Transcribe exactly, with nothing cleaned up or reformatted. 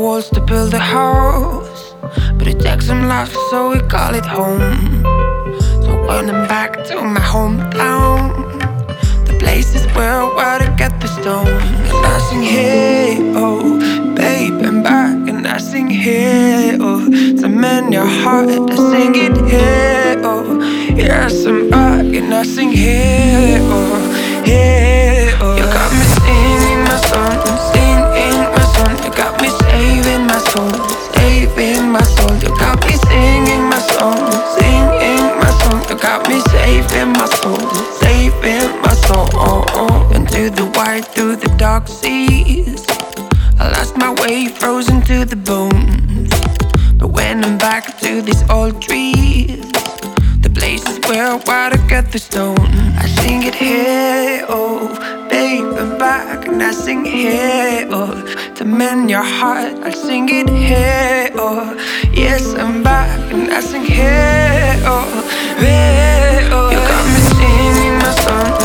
walls to build a house, but it takes some love, so we call it home. So when I'm back to my hometown, the places where I wanna get the stone. And I sing, hey, oh, babe, I'm back. And I sing, hey, oh, to mend your heart. I sing it, hey, oh, yes, I'm back. And I sing, hey, oh, hey, oh. You got me singing my song, singing my song. You got me saving my soul, saving my soul. You got me singing my song, singing my song. You got me saving my soul, saving my soul. Oh, oh. Into the wide, through the dark seas, I lost my way, frozen to the bones. But when I'm back to these old trees, the places where I wanna get the stone, I sing it, hey, oh, babe, I'm back. And I sing, hey, oh, to mend your heart. I sing it, hey, oh, yes, I'm back. And I sing, hey, oh, hey, oh. You got me singing my song,